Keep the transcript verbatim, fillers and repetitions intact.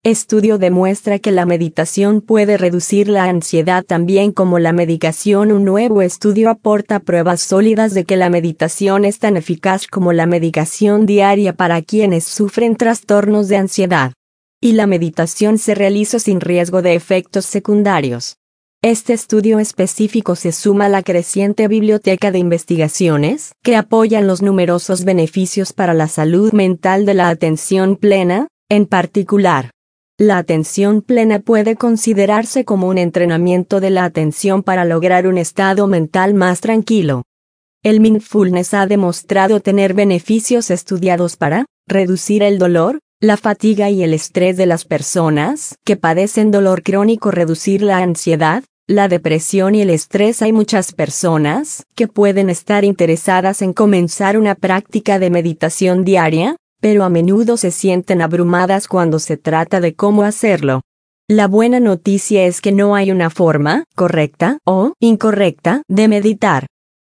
Estudio demuestra que la meditación puede reducir la ansiedad también como la medicación. Un nuevo estudio aporta pruebas sólidas de que la meditación es tan eficaz como la medicación diaria para quienes sufren trastornos de ansiedad. Y la meditación se realiza sin riesgo de efectos secundarios. Este estudio específico se suma a la creciente biblioteca de investigaciones que apoyan los numerosos beneficios para la salud mental de la atención plena, en particular. La atención plena puede considerarse como un entrenamiento de la atención para lograr un estado mental más tranquilo. El mindfulness ha demostrado tener beneficios estudiados para reducir el dolor, la fatiga y el estrés de las personas que padecen dolor crónico, reducir la ansiedad, la depresión y el estrés. Hay muchas personas que pueden estar interesadas en comenzar una práctica de meditación diaria, pero a menudo se sienten abrumadas cuando se trata de cómo hacerlo. La buena noticia es que no hay una forma correcta o incorrecta de meditar.